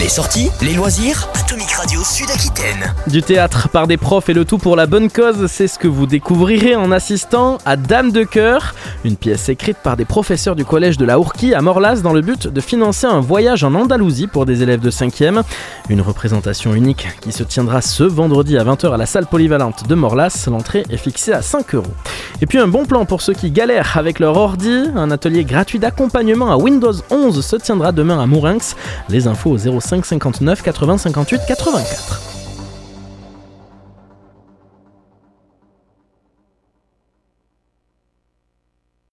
Les sorties, les loisirs, Atomic Radio Sud-Aquitaine. Du théâtre par des profs et le tout pour la bonne cause, c'est ce que vous découvrirez en assistant à Dame de Cœur, une pièce écrite par des professeurs du collège de la Hourquie à Morlas dans le but de financer un voyage en Andalousie pour des élèves de 5e. Une représentation unique qui se tiendra ce vendredi à 20h à la salle polyvalente de Morlas. L'entrée est fixée à 5 €. Et puis un bon plan pour ceux qui galèrent avec leur ordi, un atelier gratuit d'accompagnement à Windows 11 se tiendra demain à Mourinx. Les infos au 05 59 80 58 84.